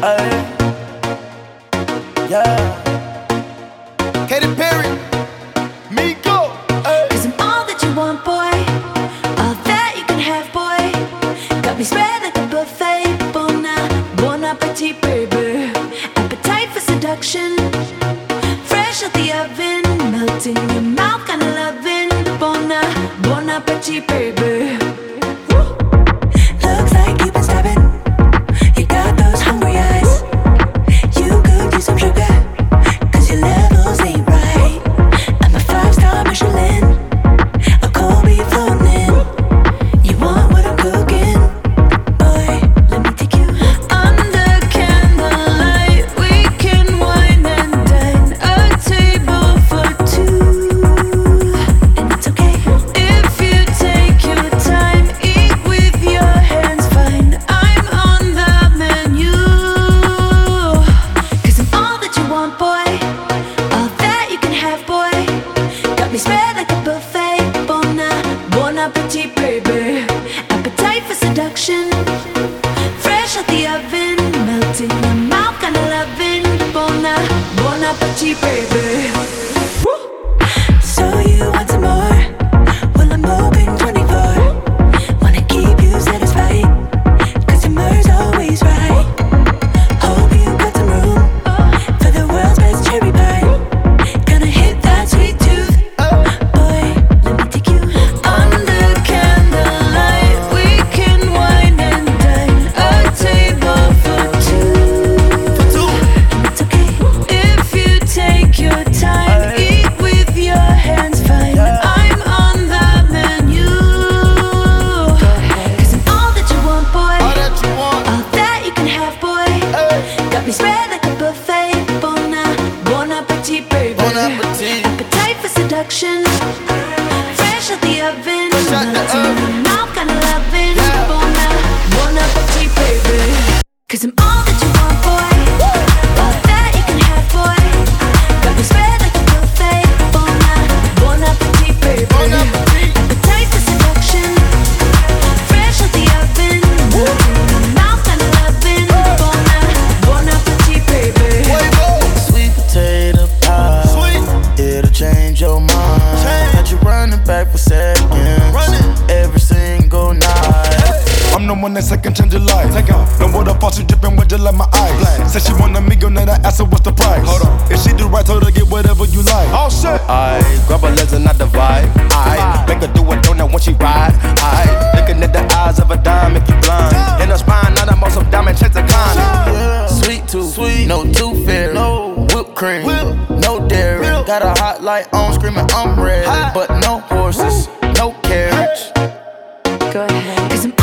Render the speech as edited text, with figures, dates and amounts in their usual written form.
Ay, yeah. Katy Perry, Miko. Cause I'm all that you want, boy. All that you can have, boy. Got me spread like a buffet. Bon appetit, baby. Appetite for seduction. Fresh out the oven. Melt in your mouth, kinda loving. Bon appetit, baby. Looks like you've been stabbing. You got those hungry eyes. You could use some sugar, cause your levels ain't right. I'm a 5-star Michelin, a cold beef flown in. You want what I'm cooking? Boy, let me take you under candlelight. We can wine and dine, a table for two. And it's okay if you take your time. Eat with your hands, fine. I'm on the menu. Cause I'm all that you want, boy. All that you can have, boy. Got me spread like a buffet. Bon appetit, baby. Appetite for seduction. Fresh out the oven. Melt in your mouth, kinda loving. Bon appetit, baby. So you want some more? Well, I'm open 24. Wanna keep you satisfied, cause your mur's always right. Hope you got some room for the world's best cherry pie. Gonna hit that sweet tooth. Boy, let me take you under candlelight. We can wine and dine, a table for two. And it's okay if you take your time. Eat with your hands, fine. I'm on the menu. Cause I'm all that you want, boy. All that you want. All that you can have, boy. Got me spread like a buffet. Bon appetit, baby. Bon appetit. Appetite for seduction. Fresh out the oven. Fresh out the Melts in oven. your mouth, kinda loving. Yeah. Bon appetit, baby. Cause I'm all that you want, boy. All that you can have, boy. Got me spread like a buffet. Bon appetit, baby. Bon appetit. Appetite for seduction. Fresh out the oven. Melts in your mouth, kinda loving. Bon appetit, baby. Sweet potato pie. Sweet. It'll change your mind. Got you running back for seconds. Every single night. I'm the one that second change your life. Take off. No water faucet dripping with just like my eyes. Said she want a million, then I asked her what's the price. Hold on. If she do right, told her get whatever you like. Oh shit. I grab her legs and not the vibe. I make her do a donut when she ride. I looking at the eyes of a dime, make you blind. In her spine, not a most of diamond checks a kind. Sweet tooth, no tooth fairy, no whipped cream, no dairy. Got a hot light on, screaming I'm ready, but no horses, no carriage. Go ahead. Cause I'm